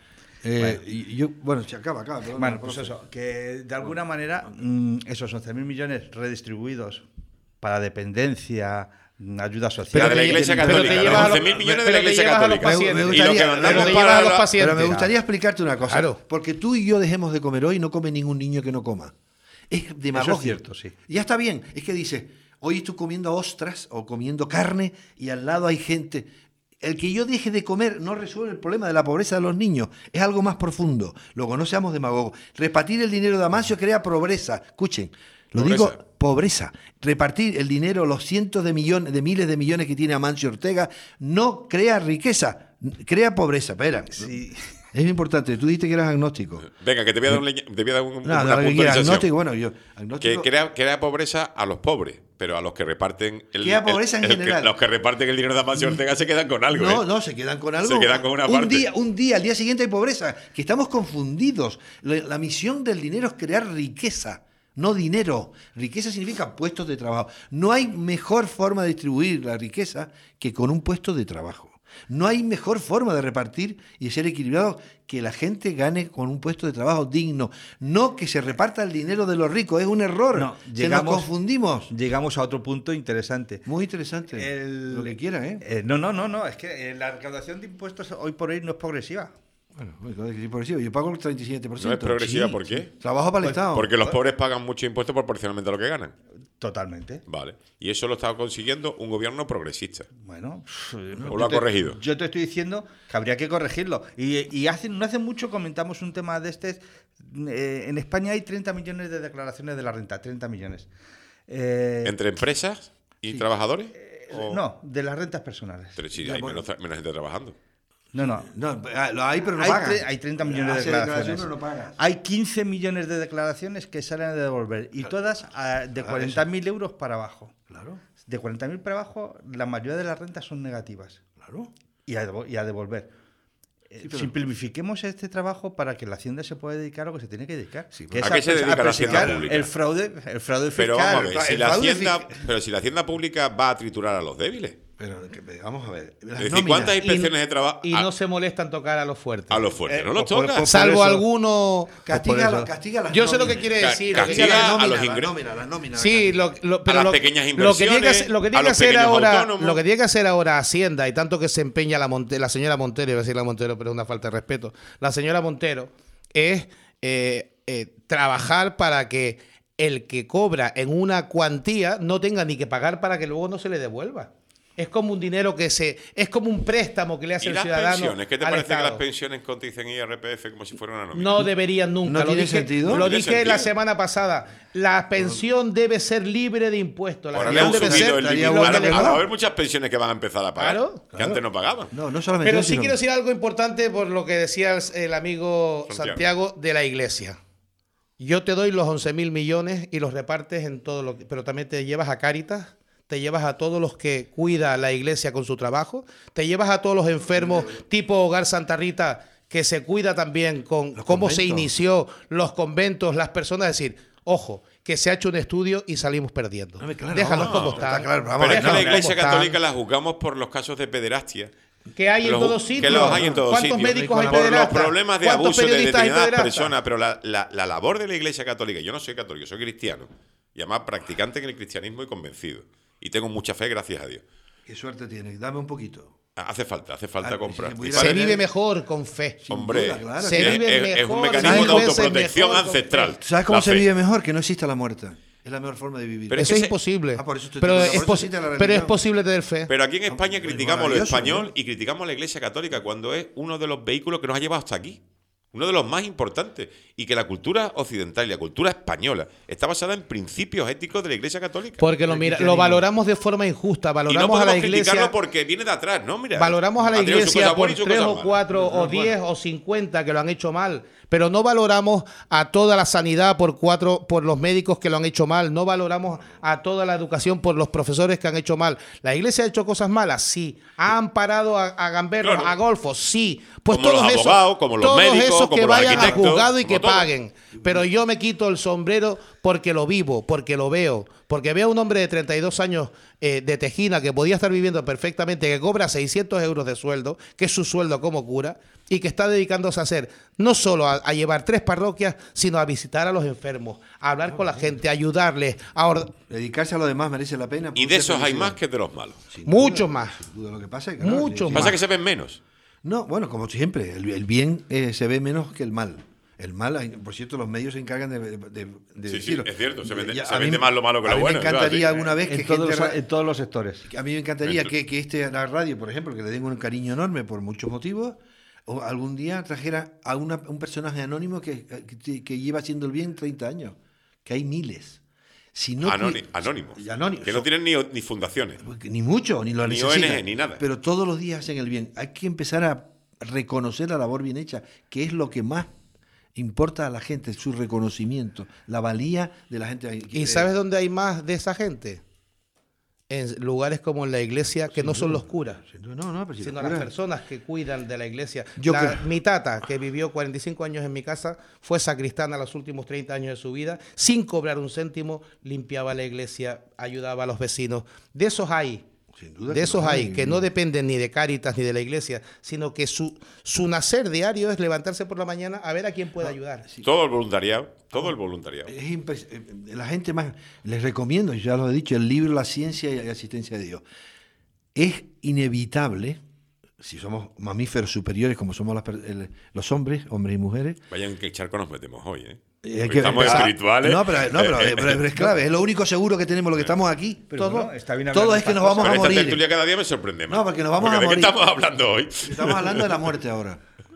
Bueno, se acaba. perdona, Bueno, pues profe. eso, que de alguna manera esos 11.000 millones redistribuidos para dependencia, ayuda social. La de la Iglesia pero te Católica, los llevas a los- 11.000 millones de la pero te Iglesia llevas a los Católica. pacientes. Y lo que Pero mandamos te para llevas a los la- pacientes. Pero me gustaría explicarte una cosa. Claro. Porque tú y yo dejemos de comer hoy y no come ningún niño que no coma. Es demagogia. Eso es cierto, sí. Ya está bien. Es que dice, hoy estoy comiendo ostras o comiendo carne y al lado hay gente. El que yo deje de comer no resuelve el problema de la pobreza de los niños. Es algo más profundo. Luego, no seamos demagogos. Repartir el dinero de Amancio crea pobreza. Escuchen, lo Pobreza. digo, pobreza. Repartir el dinero, los cientos de millones, de miles de millones que tiene Amancio Ortega, no crea riqueza, crea pobreza. Espera. Sí. Es importante. Tú dijiste que eras agnóstico. Venga, que te voy a dar, te voy a dar No, una lo que quieras. puntualización. Agnóstico, bueno, yo. Agnóstico, Que crea pobreza a los pobres, pero a los que reparten Crea pobreza en general. los que reparten el dinero de Amancio Ortega se quedan con algo. No, ¿eh? no, se quedan con algo. Se quedan con una parte. Un día, al día siguiente hay pobreza. Que estamos confundidos. La misión del dinero es crear riqueza. no dinero. Riqueza significa puestos de trabajo. No hay mejor forma de distribuir la riqueza que con un puesto de trabajo. No hay mejor forma de repartir y de ser equilibrado que la gente gane con un puesto de trabajo digno. No que se reparta el dinero de los ricos. Es un error. No, que nos confundimos. Llegamos a otro punto interesante. Muy interesante. Lo que quiera, ¿eh? No. Es que la recaudación de impuestos hoy por hoy no es progresiva. Bueno, es progresivo. Yo pago el 37%. ¿No es progresiva? ¿Por qué? Trabajo para el Estado. Porque los pobres pagan mucho impuesto proporcionalmente a lo que ganan. Totalmente. Vale. Y eso lo está consiguiendo un gobierno progresista. Bueno, ¿O lo ha corregido? Yo te estoy diciendo que habría que corregirlo. Y no hace mucho comentamos un tema de este. En España hay 30 millones de declaraciones de la renta. 30 millones. ¿Entre empresas y trabajadores? No, de las rentas personales. Sí, hay menos gente trabajando. No. Lo hay, pero no pagan. Hay 30 millones de declaraciones. No paga. Hay 15 millones de declaraciones que salen a devolver. Y todas de 40.000 euros para abajo. Claro. De 40.000 para abajo, la mayoría de las rentas son negativas. Claro. Y a devolver. Simplifiquemos este trabajo para que la Hacienda se pueda dedicar a lo que se tiene que dedicar. Sí, ¿a qué se dedica la Hacienda pública? El fraude fiscal. Pero vamos a ver, si la Hacienda pública va a triturar a los débiles. Pero vamos a ver. Es decir, ¿cuántas inspecciones de trabajo? Y no se molestan tocar a los fuertes. A los fuertes, no los toca. Salvo algunos. Castiga a las Yo sé lo nóminas. que quiere decir. Castiga a los las nóminas. Sí, pero a las pequeñas inversiones, lo que tiene que hacer ahora, lo que tiene que hacer ahora Hacienda, y tanto que se empeña la señora Montero, iba a decir la Montero, pero es una falta de respeto, la señora Montero, es trabajar para que el que cobra en una cuantía no tenga ni que pagar para que luego no se le devuelva. Es como un dinero es como un préstamo que le hace el ciudadano. ¿Y las pensiones? ¿Qué te al parece Estado? que las pensiones coticen IRPF como si fuera una nómina? No deberían nunca. ¿No tiene sentido? Lo ¿No tiene dije sentido? la semana pasada. La pensión debe ser libre de impuestos. La Ahora le pensión han debe subido ser el estaría límite. bueno Ahora que va a no. haber muchas pensiones que van a empezar a pagar, Claro, que antes no pagaban. No solamente Pero eso, sí sino- quiero decir algo importante por lo que decía el amigo Santiago. Santiago de la Iglesia. Yo te doy los 11.000 millones y los repartes en todo lo que... Pero también te llevas a Cáritas, te llevas a todos los que cuida la Iglesia con su trabajo, te llevas a todos los enfermos tipo Hogar Santa Rita, que se cuida también con Los cómo se conventos. inició, los conventos, las personas. Es decir, ojo, que se ha hecho un estudio y salimos perdiendo. No, claro, Déjalos no, como está están. claro, vamos Pero a es ver, que la Déjalos Iglesia como están. Católica la juzgamos por los casos de pederastia. Que hay en Los- todos que sitios. los hay en todos ¿Cuántos sitios. médicos hay Por los pederastas? problemas de ¿Cuántos abuso de periodistas hay determinadas pederastas? personas. Pero la labor de la Iglesia Católica, yo no soy católico, soy cristiano. Y además practicante en el cristianismo y convencido. Y tengo mucha fe, gracias a Dios. Qué suerte tienes. Dame un poquito. Hace falta Ah, comprar. si se Y pudiera Se para- tener- vive mejor con fe. Sin Hombre, duda, claro, Se que- vive es un mejor, mecanismo de 10 veces autoprotección mejor con ancestral. fe. ¿Sabes cómo La se fe. vive mejor? Que no exista la muerte. Es la mejor forma de vivir. Pero es Eso que es imposible. Ah, por eso estoy pero, diciendo, es por eso existe la pero es religión. posible tener fe. Pero aquí en España Es criticamos lo maravilloso, español ¿no? y criticamos la Iglesia Católica cuando es uno de los vehículos que nos ha llevado hasta aquí. Uno de los más importantes. Y que la cultura occidental y la cultura española está basada en principios éticos de la Iglesia Católica. Porque lo valoramos de forma injusta. y no Valoramos a la podemos criticarlo Iglesia. porque viene de atrás, ¿no? Mira, Valoramos a la ha tenido sus Iglesia cosas por buenas y sus 3 cosas o malas. 4 o 10 o 50 que lo han hecho mal. Pero no valoramos a toda la sanidad por los médicos que lo han hecho mal. No valoramos a toda la educación por los profesores que han hecho mal. ¿La Iglesia ha hecho cosas malas? Sí. ¿Ha amparado a gamberros, Claro. a golfos? Sí. Pues Como todos los esos, abogados, como los todos médicos, esos como que los vayan al arquitectos, juzgado y como que todo. paguen. Pero yo me quito el sombrero porque lo vivo, porque lo veo. Porque veo a un hombre de 32 años de Tejina que podía estar viviendo perfectamente, que cobra 600 euros de sueldo, que es su sueldo como cura, y que está dedicándose a hacer, no solo a llevar 3 parroquias, sino a visitar a los enfermos, a hablar con la gente, a ayudarles, Dedicarse a lo demás merece la pena. Y de esos hay más que de los malos. Sin muchos duda, más. sin duda. Lo que pasa es que Muchos sí, más. Pasa que se ven menos. No, bueno, como siempre, el bien se ve menos que el mal. El mal, por cierto, los medios se encargan de Sí, decirlo. es cierto, se vende, Ya, se a mí- vende más lo malo que a lo mí bueno. me encantaría ¿sabes? alguna vez que En todos los sectores. a mí me encantaría que la radio, por ejemplo, que le tengo un cariño enorme por muchos motivos, o algún día trajera a un personaje anónimo que lleva haciendo el bien 30 años, que hay miles. Si no Anónimos. y anónimos. Que no tienen ni fundaciones. Ni mucho, ni lo Ni necesitan. ONG, ni nada. Pero todos los días hacen el bien. Hay que empezar a reconocer la labor bien hecha, que es lo que más importa a la gente, su reconocimiento, la valía de la gente. ¿Y sabes dónde hay más de esa gente? en lugares como la iglesia, que no son los curas, No, pero si sino los las curas- personas que cuidan de la iglesia. Yo creo- Mi tata, que vivió 45 años en mi casa, fue sacristana los últimos 30 años de su vida, sin cobrar un céntimo, limpiaba la iglesia, ayudaba a los vecinos. De esos hay. Sin duda De que esos los hay, que no dependen ni de Cáritas ni de la iglesia, sino que su nacer diario es levantarse por la mañana a ver a quién puede ayudar. Todo el voluntariado, todo el voluntariado. La gente más, les recomiendo, ya lo he dicho, el libro La ciencia y la asistencia de Dios. Es inevitable, si somos mamíferos superiores como somos los hombres y mujeres. Vaya en qué charco nos metemos hoy, ¿eh? Hay Porque que estamos empezar- espirituales. pero es clave, es lo único seguro que tenemos, lo que estamos aquí. Pero Todo, bueno, está bien hablar todo de es que estas nos vamos Pero a esta morir. tertulia cada día me sorprende más. No, porque nos vamos a ¿de morir. qué estamos hablando hoy? Estamos hablando de la muerte ahora.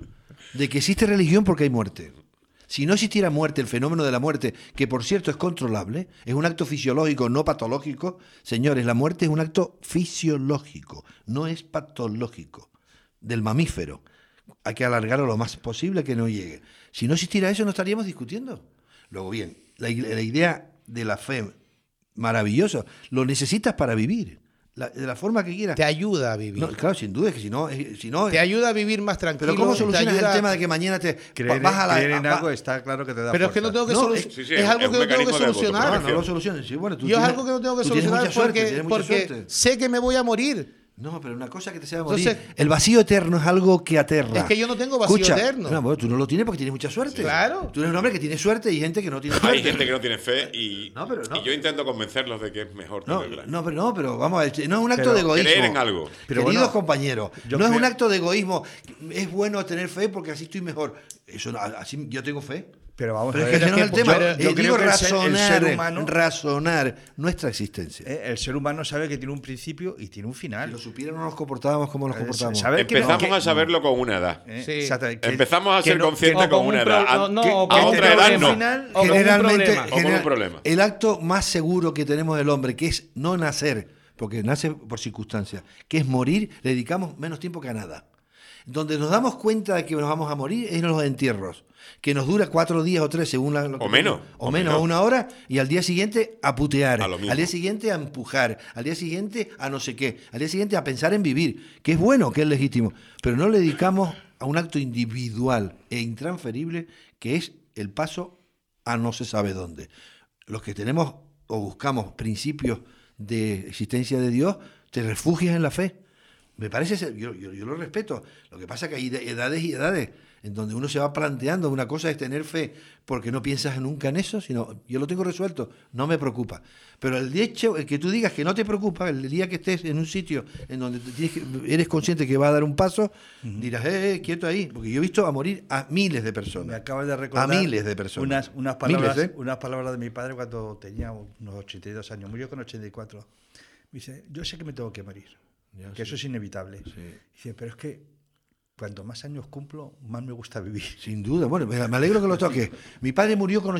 De que existe religión porque hay muerte. Si no existiera muerte, el fenómeno de la muerte, que por cierto es controlable, es un acto fisiológico, no patológico. Señores, la muerte es un acto fisiológico, no es patológico, del mamífero. Hay que alargarlo lo más posible que no llegue. Si no existiera eso, no estaríamos discutiendo. Luego bien, la idea de la fe, maravillosa, lo necesitas para vivir, de la forma que quieras. Te ayuda a vivir. No, claro, sin duda, es que si no Te ayuda a vivir más tranquilo. pero ¿cómo te solucionas ayuda- el tema de que mañana te Creer, vas a la... creer en va- algo está claro que te da Pero es que no fuerza. tengo que No, solucionar. sí, sí, es algo es que un no tengo que mecanismo de solucionar. No, no lo soluciones. Sí, bueno, tú Yo es tienes- algo que no tengo que tú tienes solucionar mucha suerte, porque, tienes mucha porque suerte. sé que me voy a morir. No, pero una cosa que te sea morir. Entonces- El vacío eterno es algo que aterra. Es que yo no tengo vacío eterno. No, bueno, tú no lo tienes porque tienes mucha suerte. Claro. Tú eres un hombre que tiene suerte y gente que no tiene suerte. Hay gente que no tiene fe y, No, pero no. y yo intento convencerlos de que es mejor No, tenerla. pero vamos a ver, no es un acto Pero de egoísmo. creer en algo. Pero Queridos bueno, compañeros, yo no es creo- un acto de egoísmo. Es bueno tener fe porque así estoy mejor. Eso, así yo tengo fe. Pero vamos Pero a es ver. que ese no es el tema. Yo creo Digo que el ser humano, razonar nuestra existencia. el ser humano sabe que tiene un principio y tiene un Si final. lo supiera no nos comportábamos como nos comportamos. saber que Empezamos no- a saberlo con una edad. Sí. Exactamente, Empezamos a que ser no- conscientes que con con una un edad. pro- no, Que- o a con un otra edad problema. no. Final, O con un Generalmente, problema. O con un problema. el acto más seguro que tenemos del hombre, que es no nacer, porque nace por circunstancias, que es morir, le dedicamos menos tiempo que a nada. Donde nos damos cuenta de que nos vamos a morir es en los entierros, que nos dura 4 días o 3 según lo que O menos, tenemos. o O menos, menos. una hora, y al día siguiente a putear, A lo mismo. al día siguiente a empujar, al día siguiente a no sé qué, al día siguiente a pensar en vivir, que es bueno, que es legítimo, pero no le dedicamos a un acto individual e intransferible que es el paso a no se sabe dónde. Los que tenemos o buscamos principios de existencia de Dios, te refugias en la fe. Me parece, yo lo respeto. Lo que pasa es que hay edades y edades en donde uno se va planteando. Una cosa es tener fe porque no piensas nunca en eso, sino yo lo tengo resuelto, no me preocupa. Pero el hecho, el que tú digas que no te preocupa, el día que estés en un sitio en donde eres consciente que va a dar un paso, dirás, quieto ahí. Porque yo he visto a morir a miles de personas. Me acabas de recordar A miles de personas. unas palabras, Miles, ¿eh? unas palabras de mi padre cuando tenía unos 82 años. Murió con 84. Me dice, yo sé que me tengo que morir, que eso es inevitable. Dice, pero es que cuanto más años cumplo, más me gusta vivir. Sin duda. Bueno, me alegro que lo toques. Mi padre murió con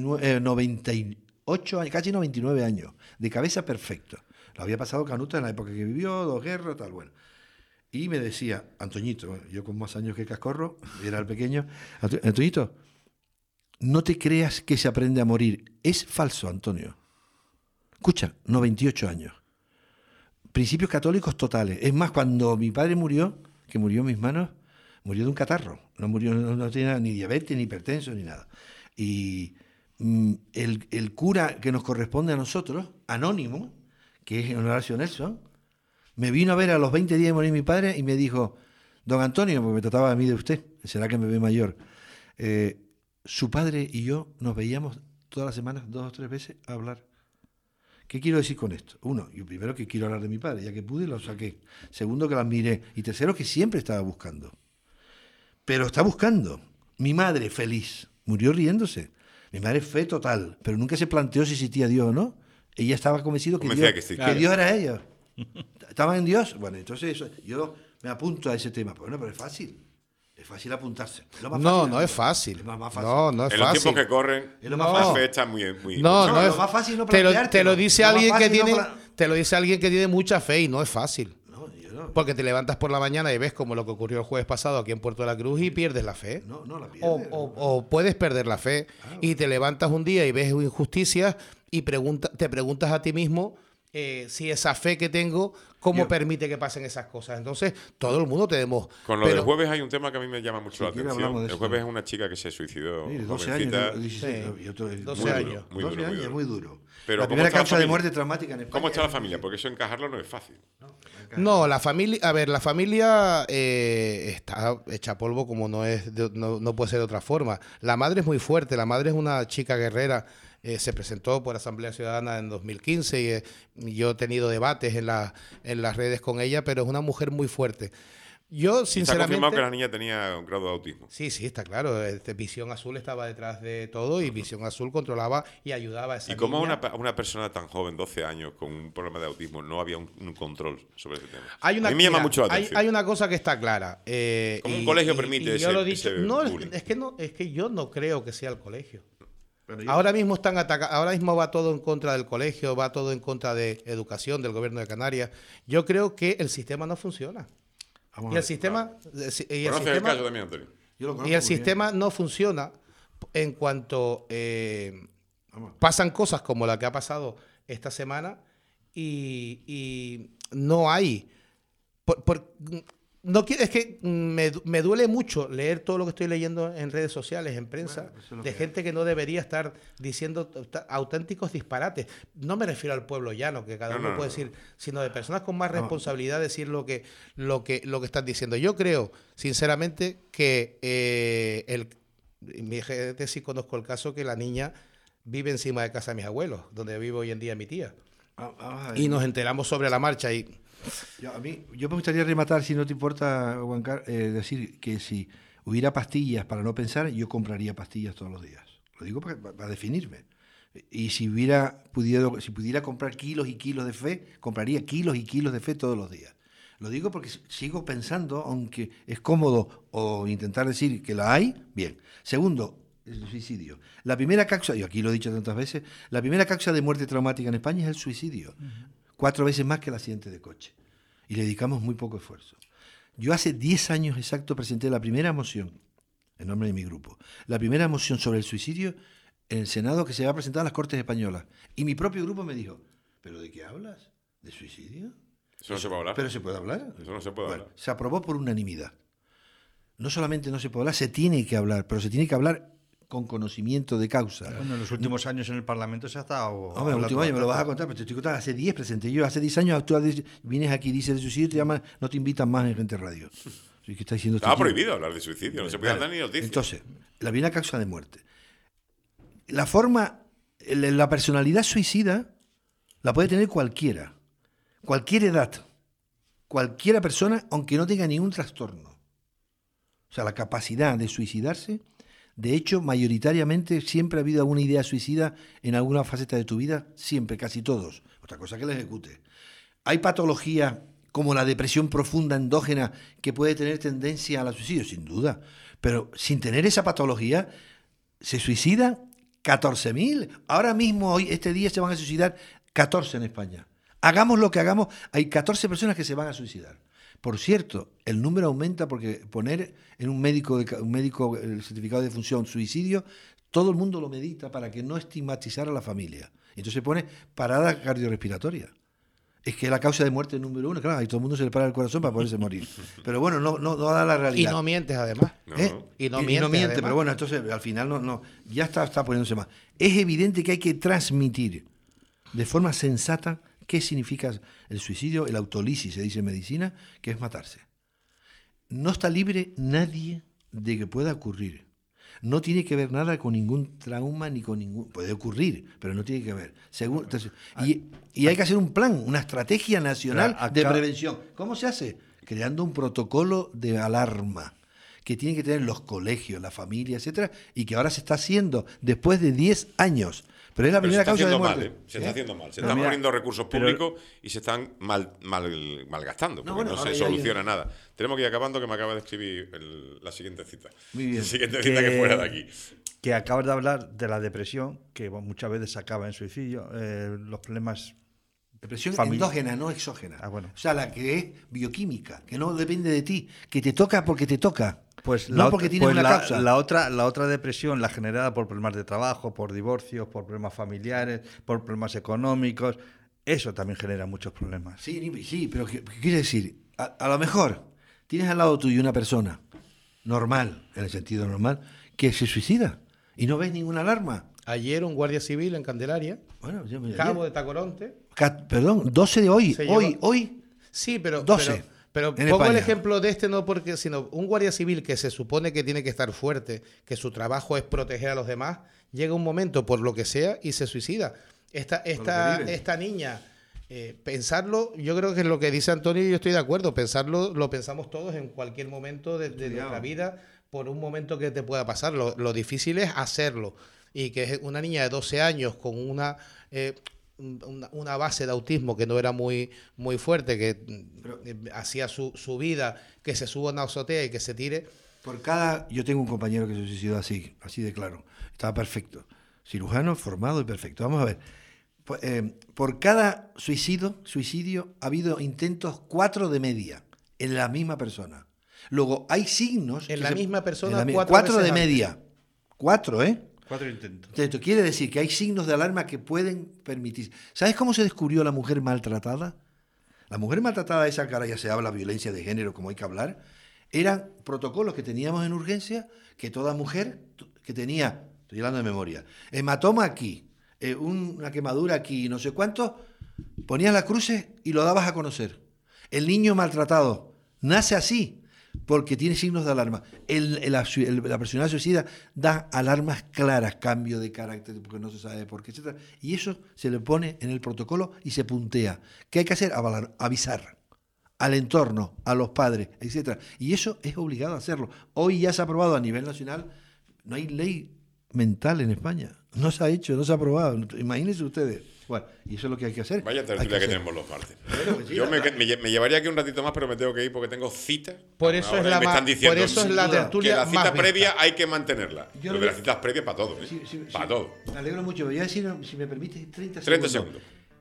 98 años, casi 99 años, de cabeza perfecto. Lo había pasado canuta en la época que vivió, 2 guerras, tal, bueno. Y me decía, Antoñito, bueno, yo con más años que Cascorro, era el pequeño, Antoñito, no te creas que se aprende a morir. Es falso, Antonio. Escucha, 98 años. Principios católicos totales. Es más, cuando mi padre murió, que murió en mis manos, murió de un catarro. No tenía ni diabetes, ni hipertenso, ni nada. Y el cura que nos corresponde a nosotros, anónimo, que es Horacio Nelson, me vino a ver a los 20 días de morir mi padre y me dijo, don Antonio, porque me trataba a mí de usted, será que me ve mayor, su padre y yo nos veíamos todas las semanas 2 o 3 veces a hablar. ¿Qué quiero decir con esto? Uno, yo primero que quiero hablar de mi padre, ya que pude lo saqué. Segundo, que la admiré. Y tercero, que siempre estaba buscando. Pero está buscando. Mi madre, feliz, murió riéndose. Mi madre fue total, pero nunca se planteó si existía Dios o no. Ella estaba convencido que, Convencida Dios, que sí. que Dios era ella. ¿Estaban en Dios? Bueno, entonces yo me apunto a ese tema. Pero bueno, pero es fácil. Es fácil apuntarse. Es lo más No, fácil, no es fácil. Es más fácil. No, no es En los fácil. tiempos que corren, Es lo más la fácil. fe está muy... No, No, no lo es más fácil no te lo planteártelo. dice Lo más alguien que fácil no tiene, pla- te lo dice alguien que tiene mucha fe y no es fácil. No, yo no. Porque te levantas por la mañana y ves como lo que ocurrió el jueves pasado aquí en Puerto de la Cruz y pierdes la fe. No la O, pierdes. o puedes perder la fe y te levantas un día y ves injusticias y te preguntas a ti mismo si esa fe que tengo, ¿cómo permite que pasen esas cosas? Entonces, todo el mundo tenemos... Con lo del jueves hay un tema que a mí me llama mucho la atención. El eso. jueves es una chica que se suicidó. Mire, 12 jovencita. años, 16, Sí, y otro- 12 años. Muy 12 duro, muy años, duro. muy duro. Pero La ¿cómo primera está la causa de familia? muerte traumática en España. ¿Cómo está la familia? Porque eso encajarlo no es fácil. No, la familia, a ver, la familia está hecha polvo como no puede ser de otra forma. La madre es muy fuerte, la madre es una chica guerrera, se presentó por Asamblea Ciudadana en 2015 y yo he tenido debates en las redes con ella, pero es una mujer muy fuerte. Yo, Y está sinceramente... confirmado que la niña tenía un grado de autismo. Sí, está claro. Visión Azul estaba detrás de todo y Visión Azul controlaba y ayudaba a esa ¿Y cómo niña. una persona tan joven, 12 años, con un problema de autismo, no había un control sobre ese tema? Hay una, a mí me llama mira, mucho la atención. hay una cosa que está clara. ¿Cómo un colegio permite yo lo he ese dicho, no, bullying? es que yo no creo que sea el colegio. Pero yo- Ahora mismo están atacando, ahora mismo va todo en contra del colegio, va todo en contra de educación, del gobierno de Canarias. Yo creo que el sistema no funciona. vamos Y a el ver. sistema, ¿Conoces el caso también, Antonio? Yo lo conozco y el muy bien. sistema no funciona en cuanto Vamos. pasan cosas como la que ha pasado esta semana y no hay... no quiero, es que me duele mucho leer todo lo que estoy leyendo en redes sociales, en prensa, Bueno, eso es lo de que gente que no debería estar diciendo auténticos disparates. No me refiero al pueblo llano, que cada No, uno no, puede no. decir, sino de personas con más responsabilidad decir lo que están diciendo. Yo creo, sinceramente, que en mi tesis conozco el caso que la niña vive encima de casa de mis abuelos, donde vive hoy en día mi tía. Vamos a ver. Y nos enteramos sobre la marcha y... Yo me gustaría rematar, si no te importa, Juan decir que si hubiera pastillas para no pensar, yo compraría pastillas todos los días. Lo digo para definirme. Y si pudiera comprar kilos y kilos de fe, compraría kilos y kilos de fe todos los días. Lo digo porque sigo pensando, aunque es cómodo o intentar decir que la hay, bien. Segundo, el suicidio. La primera causa, yo aquí lo he dicho tantas veces, la primera causa de muerte traumática en España es el suicidio. 4 veces más que el accidente de coche. Y le dedicamos muy poco esfuerzo. Yo hace 10 años exacto presenté la primera moción, en nombre de mi grupo, la primera moción sobre el suicidio en el Senado que se va a presentar a las Cortes Españolas. Y mi propio grupo me dijo, ¿pero de qué hablas? ¿De suicidio? Eso no se puede hablar. ¿Pero se puede hablar? Eso no se puede Bueno, hablar. se aprobó por unanimidad. No solamente no se puede hablar, se tiene que hablar, pero se tiene que hablar con conocimiento de causa. Bueno, en los últimos años en el Parlamento se ha estado... Hombre, el hablando último año me lo vas a bastante. contar, pero te estoy contando, hace 10 presenté yo, hace 10 años vienes aquí, dices de suicidio, te llaman, no te invitan más en Gente Radio. ¿Qué está diciendo este Estaba tío? prohibido hablar de suicidio, no se puede Vale. dar ni noticias. Entonces, la primera causa de muerte. La forma, la personalidad suicida la puede tener cualquiera, cualquier edad, cualquiera persona, aunque no tenga ningún trastorno. O sea, la capacidad de suicidarse, de hecho, mayoritariamente siempre ha habido alguna idea suicida en alguna faceta de tu vida, siempre, casi todos. Otra cosa que la ejecute. Hay patologías como la depresión profunda endógena que puede tener tendencia al suicidio, sin duda, pero sin tener esa patología, se suicidan 14.000. Ahora mismo, hoy, este día, se van a suicidar 14 en España. Hagamos lo que hagamos, hay 14 personas que se van a suicidar. Por cierto, el número aumenta porque poner en un médico el certificado de defunción suicidio, todo el mundo lo medita para que no estigmatizar a la familia. Entonces pone parada cardiorrespiratoria. Es que es la causa de muerte número 1, claro, y todo el mundo se le para el corazón para poderse morir. Pero bueno, no da la Y realidad. no mientes además. No, ¿Eh? no. Y no Y miente, además. pero bueno, entonces al final ya está poniéndose más. Es evidente que hay que transmitir de forma sensata qué significa el suicidio, el autolisis, se dice en medicina, que es matarse. No está libre nadie de que pueda ocurrir. No tiene que ver nada con ningún trauma ni con ningún... Puede ocurrir, pero no tiene que ver. Entonces, y hay que hacer un plan, una estrategia nacional Claro, de acá- prevención. ¿Cómo se hace? Creando un protocolo de alarma que tienen que tener los colegios, la familia, etcétera, y que ahora se está haciendo después de 10 años. Pero es la Pero se primera está causa de haciendo muerte. mal, ¿eh? Se está haciendo mal. Se Pero están mira, poniendo recursos pero- públicos y se están malgastando, porque no, bueno, ahora se ya soluciona nada. Tenemos que ir acabando, que me acaba de escribir la siguiente cita. Muy bien. La siguiente cita que fuera de aquí. Que acabas de hablar de la depresión, que muchas veces acaba en suicidio, los problemas... Depresión Familia. endógena, no exógena. Ah, bueno. O sea, la que es bioquímica, que no depende de ti, que te toca porque te toca. Pues no porque tienes una causa. La otra depresión, la generada por problemas de trabajo, por divorcios, por problemas familiares, por problemas económicos, Eso también genera muchos problemas. Sí, pero ¿qué quiere decir? A lo mejor tienes al lado tuyo una persona normal, en el sentido normal, que se suicida y no ves ninguna alarma. Ayer un guardia civil en Candelaria, Bueno, Cabo de Tacoronte. Perdón, 12 de hoy. Se Hoy. Sí, pero 12 pero en pongo el España. ejemplo de este no porque, sino un guardia civil que se supone que tiene que estar fuerte, que su trabajo es proteger a los demás, llega un momento por lo que sea y se suicida. Esta niña, pensarlo, yo creo que es lo que dice Antonio y yo estoy de acuerdo, pensarlo lo pensamos todos en cualquier momento de nuestra vida, por un momento que te pueda pasar. Lo difícil es hacerlo. Y que es una niña de 12 años con una base de autismo que no era muy fuerte, que hacía su vida, que se suba a una azotea y que se tire. Yo tengo un compañero que se suicidó así de claro. Estaba perfecto. Cirujano, formado y perfecto. Vamos a ver. Por cada suicidio ha habido intentos 4 de media en la misma persona. Luego hay signos... En la misma persona, 4 de media. 4, ¿eh? 4 intentos. Esto quiere decir que hay signos de alarma que pueden permitir. ¿Sabes cómo se descubrió la mujer maltratada? La mujer maltratada, esa que ahora ya se habla violencia de género, como hay que hablar, eran protocolos que teníamos en urgencia, que toda mujer que tenía, estoy hablando de memoria, hematoma aquí, una quemadura aquí, no sé cuánto, ponías las cruces y lo dabas a conocer. El niño maltratado nace así, porque tiene signos de alarma. La persona suicida da alarmas claras, cambio de carácter, porque no se sabe por qué, etc. Y eso se le pone en el protocolo y se puntea. ¿Qué hay que hacer? Avisar al entorno, a los padres, etc. Y eso es obligado a hacerlo. Hoy ya se ha aprobado a nivel nacional, no hay ley mental en España. No se ha hecho, no se ha aprobado. Imagínense ustedes. Bueno, y eso es lo que hay que hacer. Vaya tertulia que tenemos los martes. Bueno, pues sí, Yo me llevaría aquí un ratito más, pero me tengo que ir porque tengo cita. Por eso Ahora me están diciendo por eso es la que tertulia la más cita vista. previa hay que mantenerla. Yo Lo lo de las que- citas previas para todo, ¿eh? Para todo. Me alegro mucho. Voy a decir, si me permite, 30 30 segundos. segundos.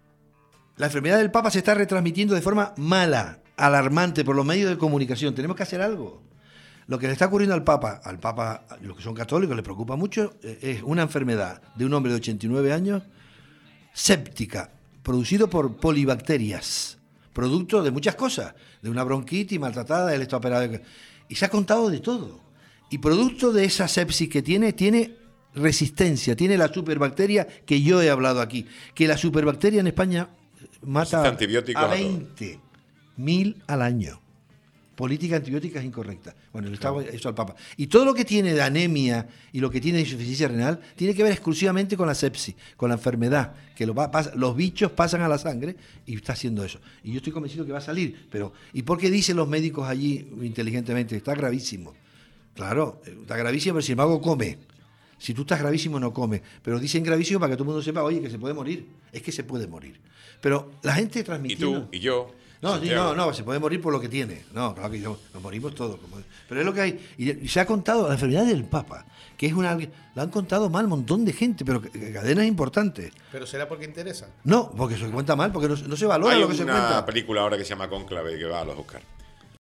La enfermedad del Papa se está retransmitiendo de forma mala, alarmante, por los medios de comunicación. Tenemos que hacer algo. Lo que le está ocurriendo al Papa, los que son católicos, le preocupa mucho, es una enfermedad de un hombre de 89 años, séptica, producido por polibacterias, producto de muchas cosas, de una bronquitis maltratada, él está operado. Y se ha contado de todo. Y producto de esa sepsis que tiene resistencia, tiene la superbacteria que yo he hablado aquí, que la superbacteria en España mata Resiste antibióticos a a todo. 20.000 al año. Política antibiótica es incorrecta. Bueno, le estaba eso al Papa. Y todo lo que tiene de anemia y lo que tiene de insuficiencia renal tiene que ver exclusivamente con la sepsis, con la enfermedad, que los bichos pasan a la sangre y está haciendo eso. Y yo estoy convencido que va a salir. Pero ¿y por qué dicen los médicos allí inteligentemente? Está gravísimo. Claro, está gravísimo, pero si el mago come. Si tú estás gravísimo, no comes. Pero dicen gravísimo para que todo el mundo sepa, oye, que se puede morir. Es que se puede morir. Pero la gente Y transmitiendo... tú, y yo. No, Santiago. no, se puede morir por lo que tiene. No, claro que nos morimos todos. Pero es lo que hay. Y se ha contado la enfermedad del Papa, que es la han contado mal un montón de gente, pero cadenas importantes. Pero será porque interesa. No, porque se cuenta mal, porque no se valora Hay lo que se una cuenta. película ahora que se llama Cónclave que va a los Oscars.